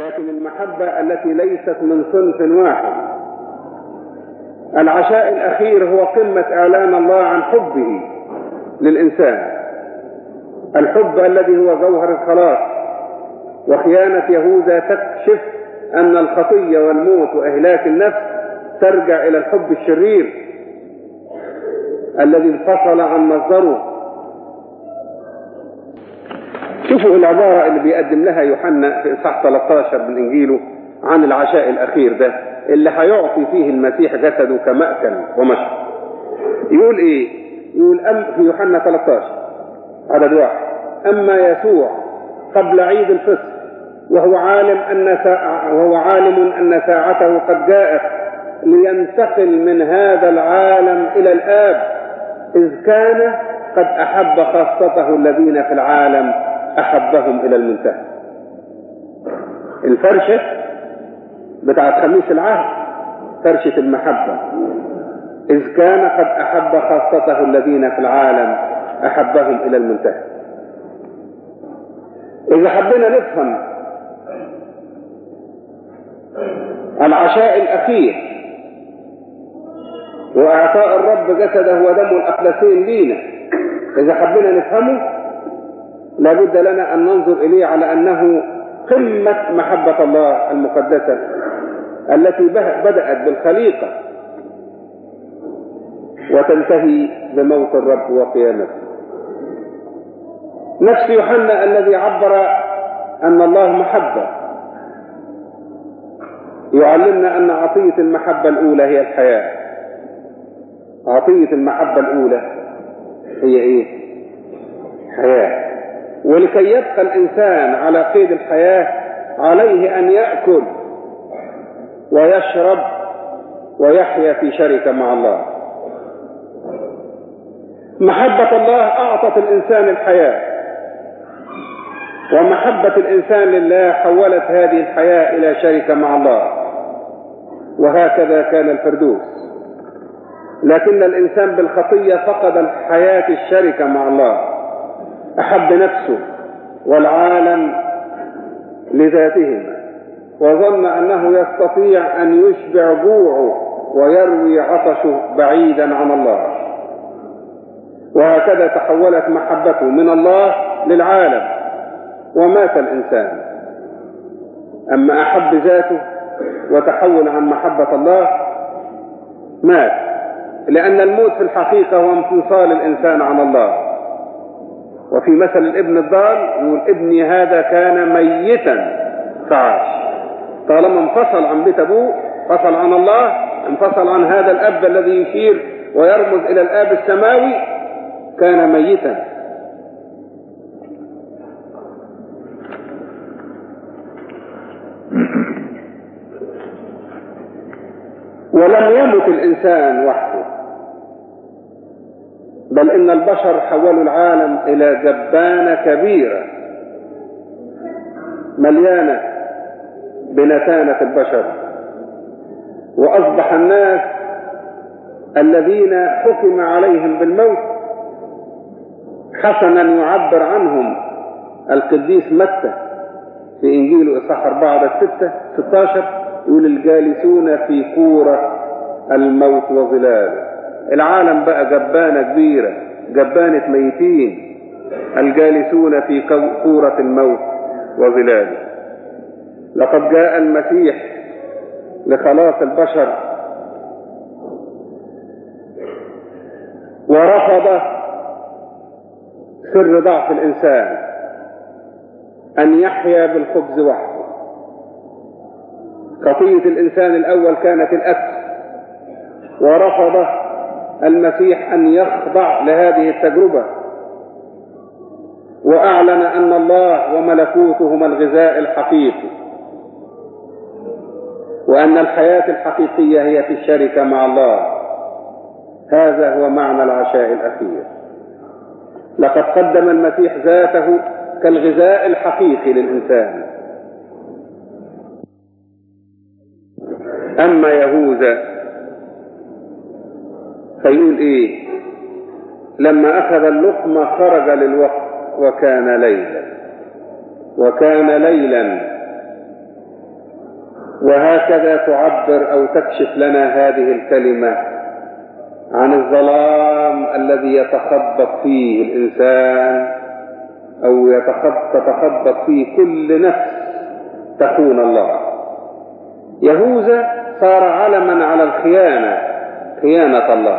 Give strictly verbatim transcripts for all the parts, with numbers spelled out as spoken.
لكن المحبة التي ليست من صنف واحد. العشاء الأخير هو قمة إعلان الله عن حبه للإنسان، الحب الذي هو جوهر الخلاص. وخيانة يهوذا تكشف أن الخطية والموت وإهلاك النفس ترجع إلى الحب الشرير الذي انفصل عن مصدره. شوفوا العبارة اللي بيقدم لها يوحنا في إصحاح ثلاثة عشر من إنجيله عن العشاء الأخير ده اللي هيعطي فيه المسيح جسده كمأكل ومشرب. يقول إيه؟ يقول أم في يوحنا ثلاثة عشر عدد واحد: أما يسوع قبل عيد الفصح وهو عالم أن ساعة وهو عالم أن ساعته قد جاءت لينتقل من هذا العالم إلى الآب، إذ كان قد أحب خاصته الذين في العالم أحبهم إلى المنتهى. الفرشة بتاعت خميس العهد فرشة المحبة، إذ كان قد أحب خاصته الذين في العالم أحبهم إلى المنتهى. إذا حبينا نفهم العشاء الأخير وإعطاء الرب جسده ودمه الأقدسين لينا، إذا حبينا نفهمه لابد لنا أن ننظر إليه على أنه قمة محبة الله المقدسة التي بدأت بالخليقة وتنتهي بموت الرب وقيامته. نفس يوحنا الذي عبر أن الله محبة يعلمنا أن عطية المحبة الأولى هي الحياة. عطية المحبة الأولى هي إيه؟ حياة. ولكي يبقى الإنسان على قيد الحياة عليه أن يأكل ويشرب ويحيا في شركة مع الله. محبة الله أعطت الإنسان الحياة، ومحبة الإنسان لله حولت هذه الحياة إلى شركة مع الله، وهكذا كان الفردوس. لكن الإنسان بالخطية فقد الحياة الشركة مع الله، أحب نفسه والعالم لذاتهما، وظن أنه يستطيع أن يشبع جوعه ويروي عطشه بعيدا عن الله، وهكذا تحولت محبته من الله للعالم ومات الإنسان. أما أحب ذاته وتحول عن محبة الله مات، لأن الموت في الحقيقة هو انفصال الإنسان عن الله. وفي مثل الابن الضال يقول: ابني هذا كان ميتا فعاش. طالما انفصل عن بيت أبوه، انفصل عن الله، انفصل عن هذا الأب الذي يشير ويرمز إلى الآب السماوي، كان ميتا. ولم يمت الإنسان وحده، بل إن البشر حولوا العالم إلى جبانة كبيرة مليانة بنتانة البشر، وأصبح الناس الذين حكم عليهم بالموت حسنا يعبر عنهم القديس متى في إنجيله إصحاح أربعة ستة عشر يقول: الجالسون في كورة الموت وظلاله. العالم بقى جبانة كبيرة، جبانة ميتين، الجالسون في كورة الموت وظلاله. لقد جاء المسيح لخلاص البشر ورفض سر ضعف الإنسان أن يحيا بالخبز وحده. خطية الإنسان الأول كانت الأكل، ورفض المسيح أن يخضع لهذه التجربة، وأعلن أن الله وملكوته هما الغذاء الحقيقي، وأن الحياة الحقيقية هي في الشركة مع الله. هذا هو معنى العشاء الأخير. لقد قدم المسيح ذاته كالغذاء الحقيقي للإنسان. أما يهوذا فيقول إيه؟ لما أخذ اللقمة خرج للوقت وكان ليلا وكان ليلا وهكذا تعبر أو تكشف لنا هذه الكلمة عن الظلام الذي يتخبط فيه الإنسان أو يتخبط فيه كل نفس تخون الله. يهوذا صار علما على الخيانة، خيانة الله،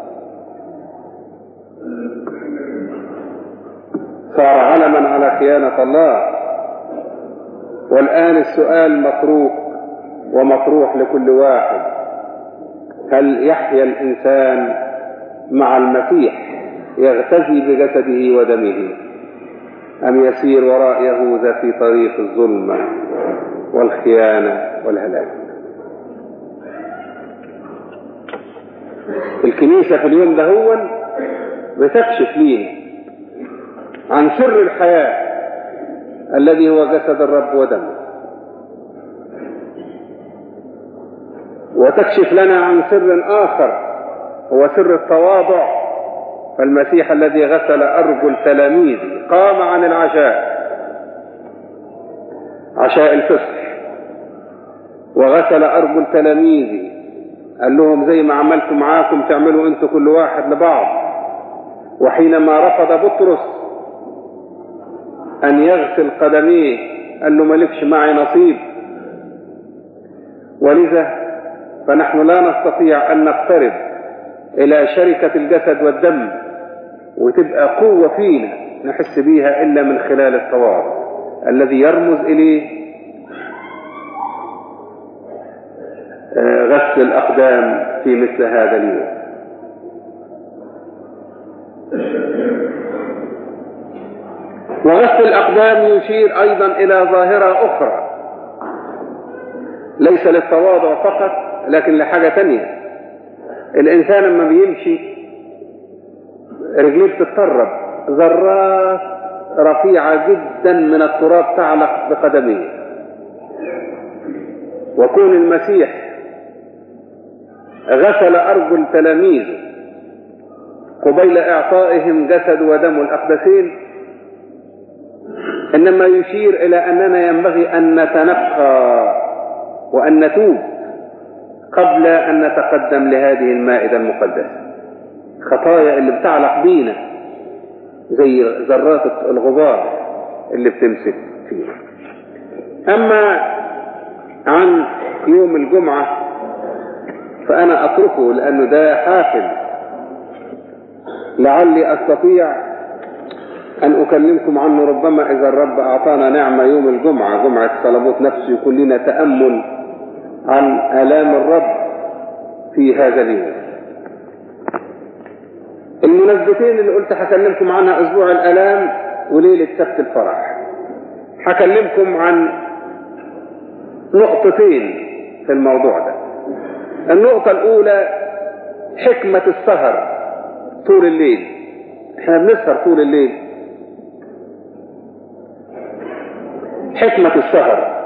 صار علما على خيانة الله. والآن السؤال مطروح ومطروح لكل واحد: هل يحيا الإنسان مع المسيح يغتزي بجسده ودمه، أم يسير وراء يهوذا في طريق الظلمة والخيانة والهلاك؟ الكنيسة في اليوم ده هو بتكشف لينا عن سر الحياة الذي هو جسد الرب ودمه، وتكشف لنا عن سر آخر هو سر التواضع. فالمسيح الذي غسل أرجل تلاميذه قام عن العشاء، عشاء الفصح، وغسل أرجل تلاميذه، قال لهم زي ما عملت معاكم تعملوا انتوا كل واحد لبعض. وحينما رفض بطرس أن يغسل قدميه قال له مالكش معي نصيب. ولذا فنحن لا نستطيع أن نقترب إلى شركة الجسد والدم وتبقى قوة فينا نحس بيها إلا من خلال التواضع الذي يرمز إليه غسل الأقدام في مثل هذا اليوم. وغسل الأقدام يشير أيضا إلى ظاهرة أخرى ليس للتواضع فقط لكن لحاجة تانية. الإنسان لما بيمشي رجليه بتتطرب، ذرات رفيعة جدا من التراب تعلق بقدميه. وكون المسيح غسل أرجل تلاميذه قبيل إعطائهم جسد ودم الأقدسين إنما يشير إلى أننا ينبغي أن نتنقى وأن نتوب قبل أن نتقدم لهذه المائدة المقدسة. خطايا اللي بتعلق بينا زي ذرات الغبار اللي بتمسك فينا. أما عن يوم الجمعة فأنا أتركه لأنه ده حافل، لعلي أستطيع أن أكلمكم عنه ربما إذا الرب أعطانا نعمة يوم الجمعة، جمعة صلبوت نفسه، يكون لنا تأمل عن آلام الرب في هذا اليوم. المناسبتين اللي قلت هكلمكم عنها أسبوع الآلام وليلة سبت الفرح. هكلمكم عن نقطتين في الموضوع ده. النقطة الأولى حكمة السهر طول الليل. احنا بنسهر طول الليل. حكمة السهر.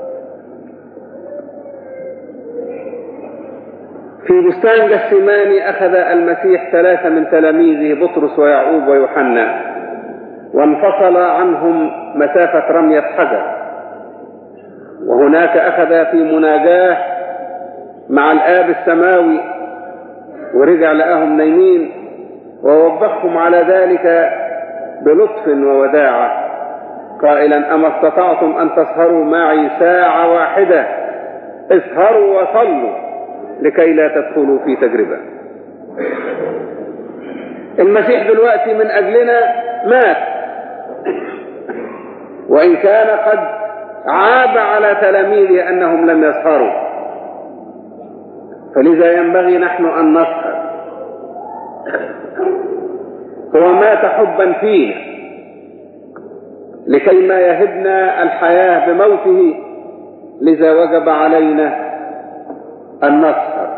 في بستان جثماني أخذ المسيح ثلاثة من تلاميذه بطرس ويعقوب ويوحنا وانفصل عنهم مسافة رمية حجر، وهناك أخذ في مناجاة مع الآب السماوي ورجع لقاهم نايمين ووبخهم على ذلك بلطف ووداعة قائلا: أما استطعتم أن تسهروا معي ساعة واحدة؟ اسهروا وصلوا لكي لا تدخلوا في تجربة. المسيح دلوقتي من أجلنا مات، وإن كان قد عاب على تلاميذه أنهم لم يسهروا، فلذا ينبغي نحن أن نسهر. هو مات حبا فينا لكي ما يهبنا الحياة بموته، لذا وجب علينا أن نسهر.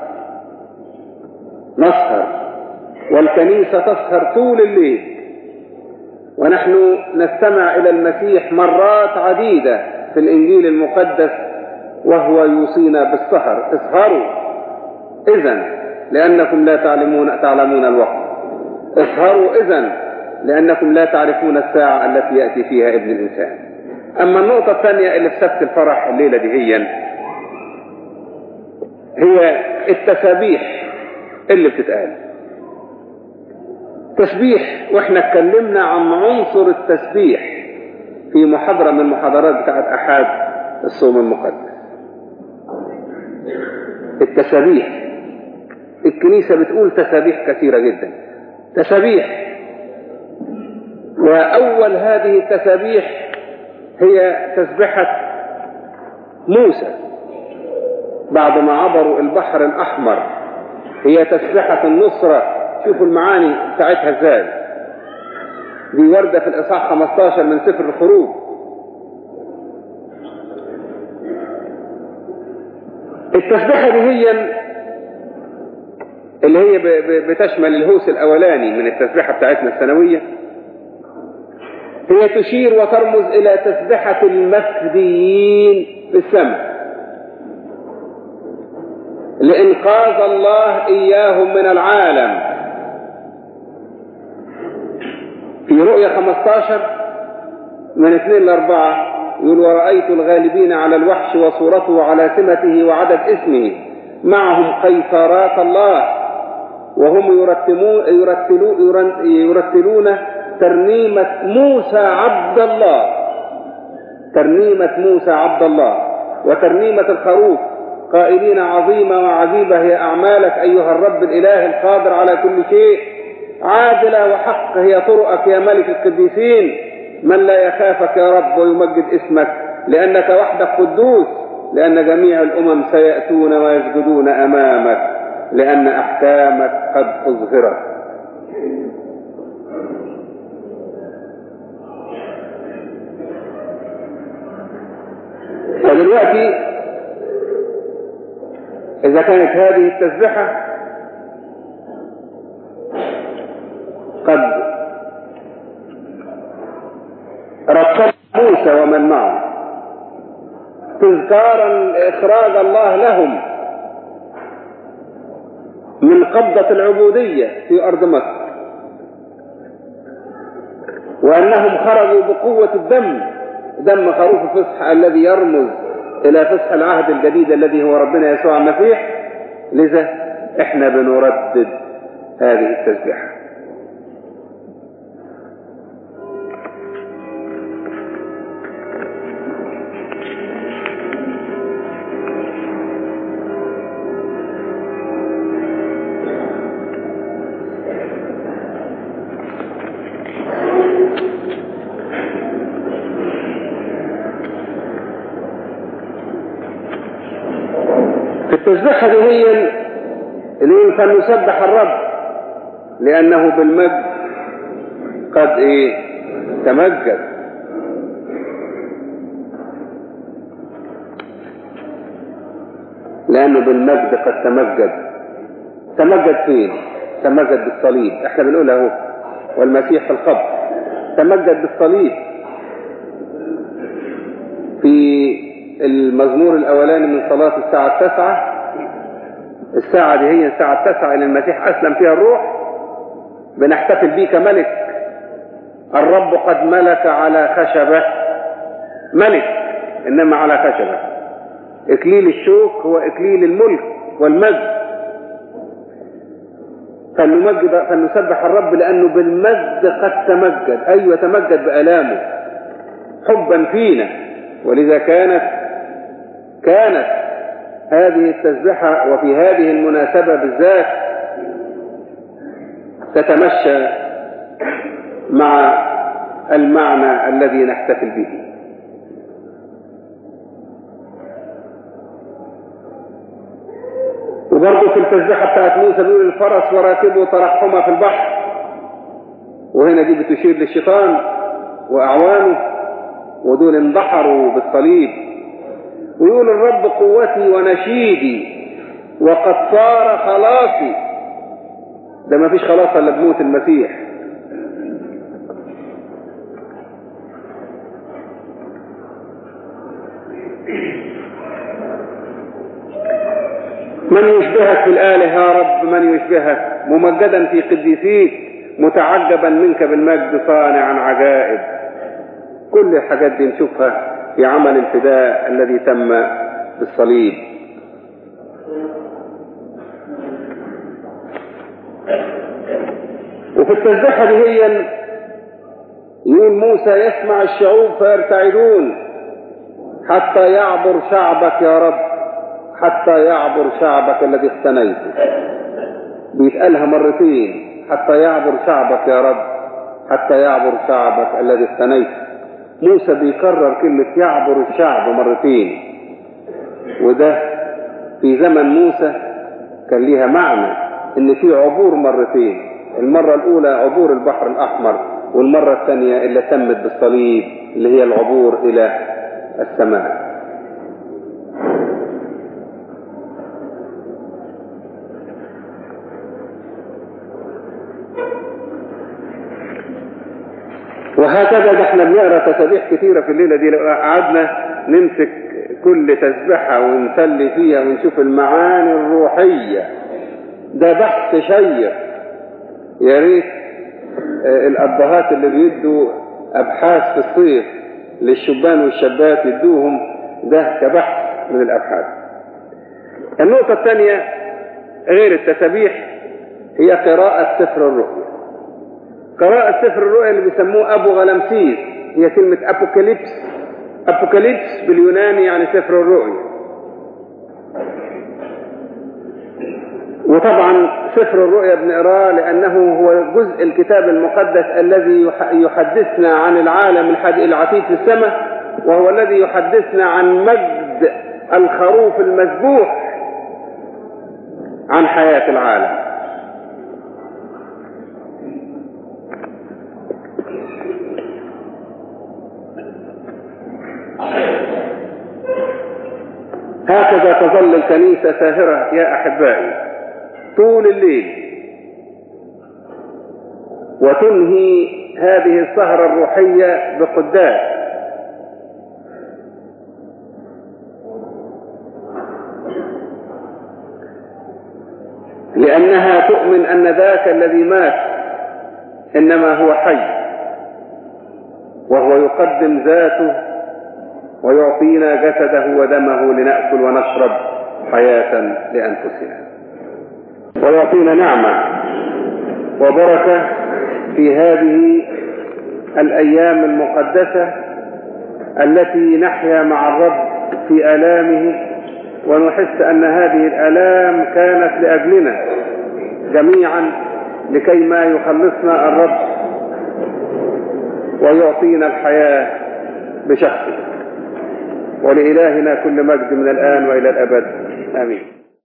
نسهر، والكنيسة تسهر طول الليل، ونحن نستمع إلى المسيح مرات عديدة في الإنجيل المقدس وهو يوصينا بالسهر. اسهروا إذن لأنكم لا تعلمون تعلمون الوقت. اسهروا إذن لأنكم لا تعرفون الساعة التي يأتي فيها ابن الإنسان. أما النقطة الثانية اللي في سبت الفرح الليلة دي هي هي التسابيح اللي بتتقال. تسبيح، واحنا اتكلمنا عن عنصر التسبيح في محاضرة من المحاضرات بتاعت أحد الصوم المقدس. التسابيح، الكنيسة بتقول تسابيح كثيرة جدا، تسابيح، وأول هذه التسابيح هي تسبحة موسى بعد ما عبروا البحر الأحمر، هي تسبحة النصرة. شوفوا المعاني بتاعتها ازاي، دي وردة في الإصحاح خمسة عشر من سفر الخروج. التسبحة دي هي اللي هي بتشمل الهوس الأولاني من التسبحة بتاعتنا السنوية، هي تشير وترمز إلى تسبحة المفديين في السماء لإنقاذ الله إياهم من العالم. في رؤية خمسة عشر من اثنين لأربعة يقول: ورأيت الغالبين على الوحش وصورته على سمته وعدد اسمه، معهم قيثارات الله، وهم يرتلون, يرتلون, يرتلون ترنيمة موسى عبد الله، ترنيمة موسى عبد الله وترنيمة الخروف، قائلين: عظيمة وعجيبة هي أعمالك أيها الرب الإله القادر على كل شيء، عادلة وحق هي طرقك يا ملك القديسين، من لا يخافك يا رب ويمجد اسمك، لأنك وحدك قدوس، لأن جميع الأمم سيأتون ويسجدون أمامك، لأن أحكامك قد أظهرت. ودلوقتي إذا كانت هذه التسبحة قد رتب موسى ومن معه تذكارا لإخراج الله لهم من قبضة العبودية في أرض مصر، وأنهم خرجوا بقوة الدم، دم خروف الفصح الذي يرمز إلى فصح العهد الجديد الذي هو ربنا يسوع المسيح. لذا احنا بنردد هذه التسبيحة. التسبيحة دي هي اللي فلنسبح الرب لأنه بالمجد قد إيه تمجد. لأنه بالمجد قد تمجد. تمجد فين؟ تمجد بالصليب. احنا بنقولها اهو، والمسيح في القبر تمجد بالصليب. في المزمور الأولاني من صلاة الساعة التاسعة، الساعة دي هي الساعة التاسعة اللي المسيح أسلم فيها الروح، بنحتفل بيه كملك. الرب قد ملك على خشبة، ملك إنما على خشبة. إكليل الشوك هو إكليل الملك والمجد. فلنمجد فلنسبح الرب لأنه بالمجد قد تمجد، أيوة تمجد بآلامه حبا فينا. ولذا كانت كانت هذه التسبحة وفي هذه المناسبة بالذات تتمشى مع المعنى الذي نحتفل به. وبرضه في التسبحة بتاعت موسى بيقول: الفرس وراكبه ترحما في البحر، وهنا دي بتشير للشيطان وأعوانه، ودول اندحروا بالصليب. ويقول: الرب قوتي ونشيدي وقد صار خلاصي. ده ما فيش خلاص الا بموت المسيح. من يشبهك في الآله يا رب؟ من يشبهك؟ ممجدا في قديسيك، متعجبا منك بالمجد، صانعا عجائب. كل الحاجات دي نشوفها في عمل الفداء الذي تم بالصليب. وفي التسبيحة دي هي يقول موسى يسمع الشعوب فيرتعدون حتى يعبر شعبك يا رب، حتى يعبر شعبك الذي اختنيته. بيتقالها مرتين، حتى يعبر شعبك يا رب، حتى يعبر شعبك الذي اختنيته. موسى بيكرر كلمة يعبر الشعب مرتين، وده في زمن موسى كان ليها معنى ان في عبور مرتين. المرة الاولى عبور البحر الاحمر، والمرة الثانية اللي تمت بالصليب اللي هي العبور الى السماء. وهكذا نحن بنقرا تسابيح كثيرة في الليلة دي. لو قعدنا نمسك كل تسبيحة ونسلي فيها ونشوف المعاني الروحية، ده بحث شيق. يا ريت الأبهات اللي بيدوا أبحاث في الصيف للشبان والشابات يدوهم ده كبحث من الأبحاث. النقطة الثانية غير التسابيح هي قراءة سفر الرؤيا. قراءة سفر الرؤيا اللي بيسموه أبو غلمسيس، هي كلمة أبوكاليبس. أبوكاليبس باليوناني يعني سفر الرؤيا. وطبعا سفر الرؤيا بنقراه لأنه هو جزء الكتاب المقدس الذي يحدثنا عن العالم العتيد في السماء، وهو الذي يحدثنا عن مجد الخروف المذبوح عن حياة العالم. هكذا تظل الكنيسة ساهرة يا أحبائي طول الليل، وتنهي هذه السهرة الروحية بقداس. لأنها تؤمن أن ذاك الذي مات إنما هو حي، وهو يقدم ذاته ويعطينا جسده ودمه لنأكل ونشرب حياة لأنفسنا، ويعطينا نعمة وبركة في هذه الأيام المقدسة التي نحيا مع الرب في آلامه، ونحس أن هذه الآلام كانت لأجلنا جميعا لكي ما يخلصنا الرب ويعطينا الحياة بشخصه. ولإلهنا كل مجد من الآن وإلى الأبد، آمين.